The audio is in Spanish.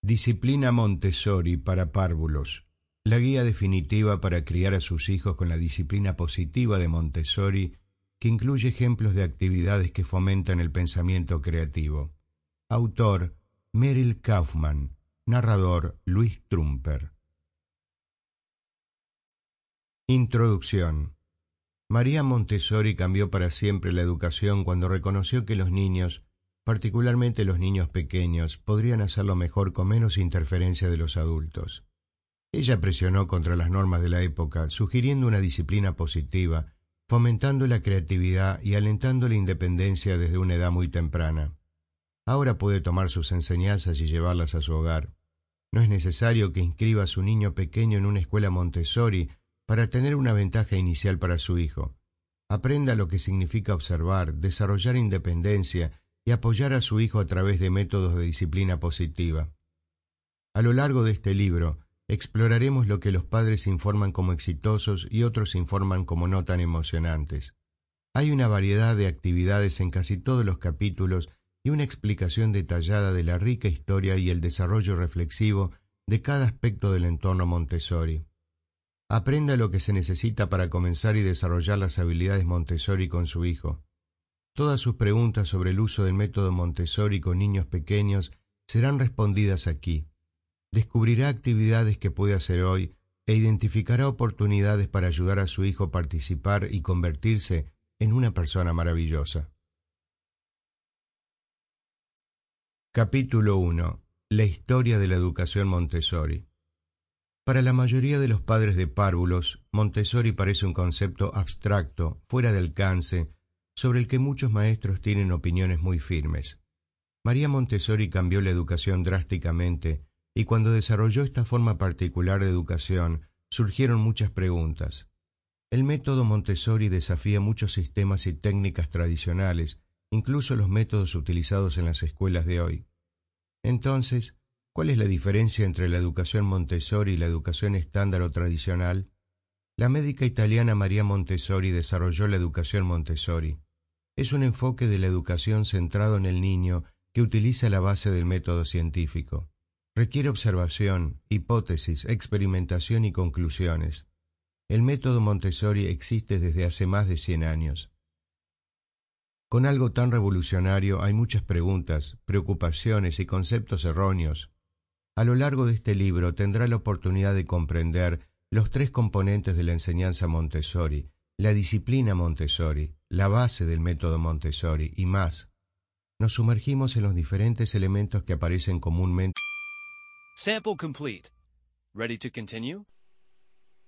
Disciplina Montessori para párvulos. La guía definitiva para criar a sus hijos con la disciplina positiva de Montessori, que incluye ejemplos de actividades que fomentan el pensamiento creativo. Autor: Meryl Kaufman. Narrador: Luis Trumper. Introducción. María Montessori cambió para siempre la educación cuando reconoció que los niños, particularmente los niños pequeños, podrían hacerlo mejor con menos interferencia de los adultos. Ella presionó contra las normas de la época, sugiriendo una disciplina positiva, fomentando la creatividad y alentando la independencia desde una edad muy temprana. Ahora puede tomar sus enseñanzas y llevarlas a su hogar. No es necesario que inscriba a su niño pequeño en una escuela Montessori para tener una ventaja inicial para su hijo. Aprenda lo que significa observar, desarrollar independencia y apoyar a su hijo a través de métodos de disciplina positiva. A lo largo de este libro, exploraremos lo que los padres informan como exitosos y otros informan como no tan emocionantes. Hay una variedad de actividades en casi todos los capítulos y una explicación detallada de la rica historia y el desarrollo reflexivo de cada aspecto del entorno Montessori. Aprenda lo que se necesita para comenzar y desarrollar las habilidades Montessori con su hijo. Todas sus preguntas sobre el uso del método Montessori con niños pequeños serán respondidas aquí. Descubrirá actividades que puede hacer hoy e identificará oportunidades para ayudar a su hijo a participar y convertirse en una persona maravillosa. Capítulo 1. La historia de la educación Montessori. Para la mayoría de los padres de párvulos, Montessori parece un concepto abstracto, fuera de alcance, sobre el que muchos maestros tienen opiniones muy firmes. María Montessori cambió la educación drásticamente, y cuando desarrolló esta forma particular de educación, surgieron muchas preguntas. El método Montessori desafía muchos sistemas y técnicas tradicionales, incluso los métodos utilizados en las escuelas de hoy. Entonces, ¿cuál es la diferencia entre la educación Montessori y la educación estándar o tradicional? La médica italiana María Montessori desarrolló la educación Montessori. Es un enfoque de la educación centrado en el niño que utiliza la base del método científico. Requiere observación, hipótesis, experimentación y conclusiones. El método Montessori existe desde hace más de 100 años. Con algo tan revolucionario hay muchas preguntas, preocupaciones y conceptos erróneos. A lo largo de este libro tendrá la oportunidad de comprender los 3 componentes de la enseñanza Montessori, la disciplina Montessori, la base del método Montessori y más. Nos sumergimos en los diferentes elementos que aparecen comúnmente. Sample complete. Ready to continue?